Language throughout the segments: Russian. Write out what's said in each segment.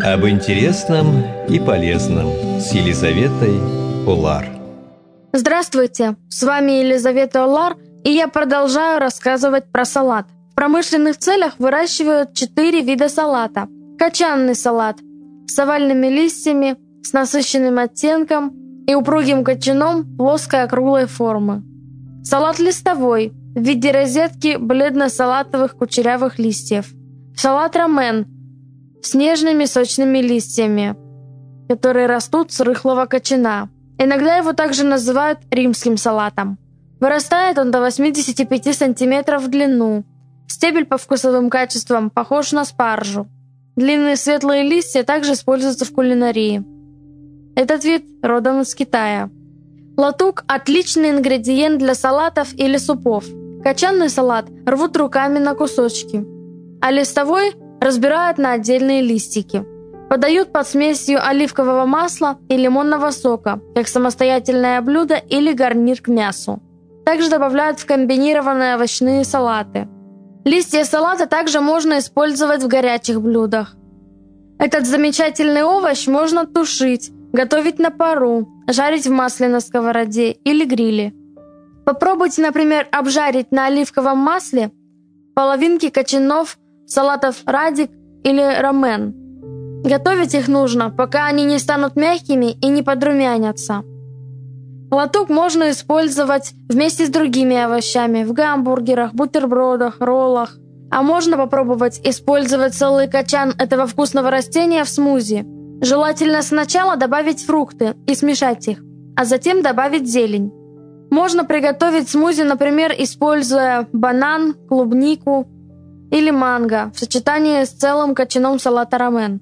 Об интересном и полезном с Елизаветой Улар. Здравствуйте, с вами Елизавета Улар, и я продолжаю рассказывать про салат. В промышленных целях выращивают 4 вида салата. Кочанный салат с овальными листьями, с насыщенным оттенком и упругим кочаном плоской округлой формы. Салат листовой в виде розетки бледно-салатовых кучерявых листьев. Салат ромен с нежными сочными листьями, которые растут с рыхлого кочана. Иногда его также называют римским салатом. Вырастает он до 85 см в длину. Стебель по вкусовым качествам похож на спаржу. Длинные светлые листья также используются в кулинарии. Этот вид родом из Китая. Латук – отличный ингредиент для салатов или супов. Кочанный салат рвут руками на кусочки, а листовой разбирают на отдельные листики. Подают под смесью оливкового масла и лимонного сока, как самостоятельное блюдо или гарнир к мясу. Также добавляют в комбинированные овощные салаты. Листья салата также можно использовать в горячих блюдах. Этот замечательный овощ можно тушить, готовить на пару, жарить в масле на сковороде или гриле. Попробуйте, например, обжарить на оливковом масле половинки кочанов салатов радик или ромен. Готовить их нужно, пока они не станут мягкими и не подрумянятся. Латук можно использовать вместе с другими овощами в гамбургерах, бутербродах, роллах. А можно попробовать использовать целый кочан этого вкусного растения в смузи. Желательно сначала добавить фрукты и смешать их, а затем добавить зелень. Можно приготовить смузи, например, используя банан, клубнику или манго в сочетании с целым кочаном салата ромен.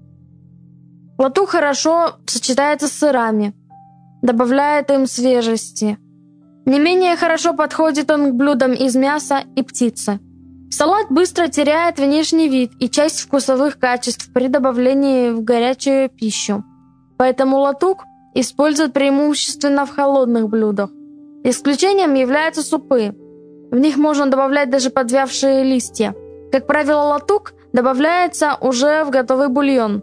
Латук хорошо сочетается с сырами, добавляет им свежести. Не менее хорошо подходит он к блюдам из мяса и птицы. Салат быстро теряет внешний вид и часть вкусовых качеств при добавлении в горячую пищу. Поэтому латук используют преимущественно в холодных блюдах. Исключением являются супы. В них можно добавлять даже подвявшие листья. Как правило, латук добавляется уже в готовый бульон.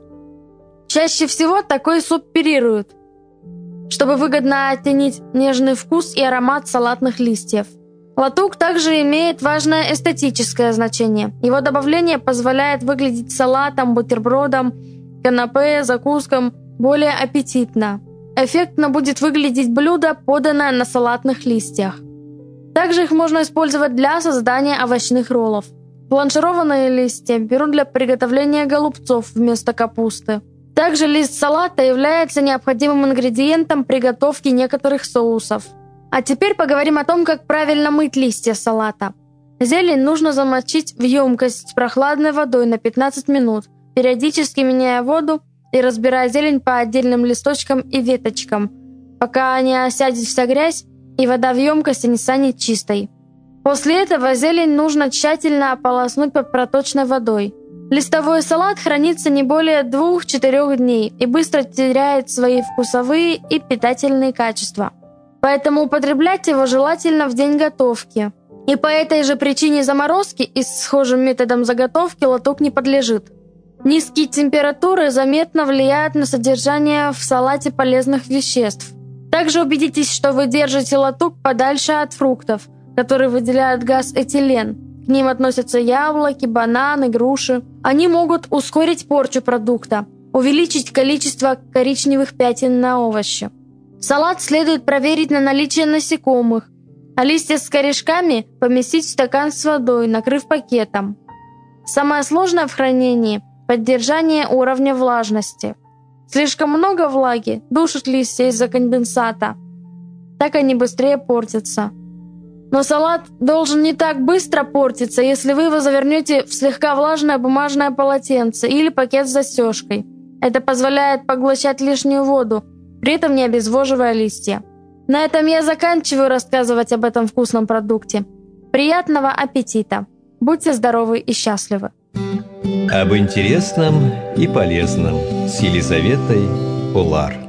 Чаще всего такой суп пюрируют, чтобы выгодно оттенить нежный вкус и аромат салатных листьев. Латук также имеет важное эстетическое значение. Его добавление позволяет выглядеть салатом, бутербродом, канапе, закускам более аппетитно. Эффектно будет выглядеть блюдо, поданное на салатных листьях. Также их можно использовать для создания овощных роллов. Бланшированные листья берут для приготовления голубцов вместо капусты. Также лист салата является необходимым ингредиентом при готовке некоторых соусов. А теперь поговорим о том, как правильно мыть листья салата. Зелень нужно замочить в емкость с прохладной водой на 15 минут, периодически меняя воду и разбирая зелень по отдельным листочкам и веточкам, пока не осядет вся грязь и вода в емкости не станет чистой. После этого зелень нужно тщательно ополоснуть под проточной водой. Листовой салат хранится не более 2-4 дней и быстро теряет свои вкусовые и питательные качества. Поэтому употреблять его желательно в день готовки. И по этой же причине заморозки и с схожим методом заготовки латук не подлежит. Низкие температуры заметно влияют на содержание в салате полезных веществ. Также убедитесь, что вы держите латук подальше от фруктов, которые выделяют газ этилен. К ним относятся яблоки, бананы, груши. Они могут ускорить порчу продукта, увеличить количество коричневых пятен на овощи. Салат следует проверить на наличие насекомых, а листья с корешками поместить в стакан с водой, накрыв пакетом. Самое сложное в хранении – поддержание уровня влажности. Слишком много влаги душит листья из-за конденсата. Так они быстрее портятся. Но салат должен не так быстро портиться, если вы его завернете в слегка влажное бумажное полотенце или пакет с застежкой. Это позволяет поглощать лишнюю воду, при этом не обезвоживая листья. На этом я заканчиваю рассказывать об этом вкусном продукте. Приятного аппетита! Будьте здоровы и счастливы! Об интересном и полезном с Елизаветой Улар.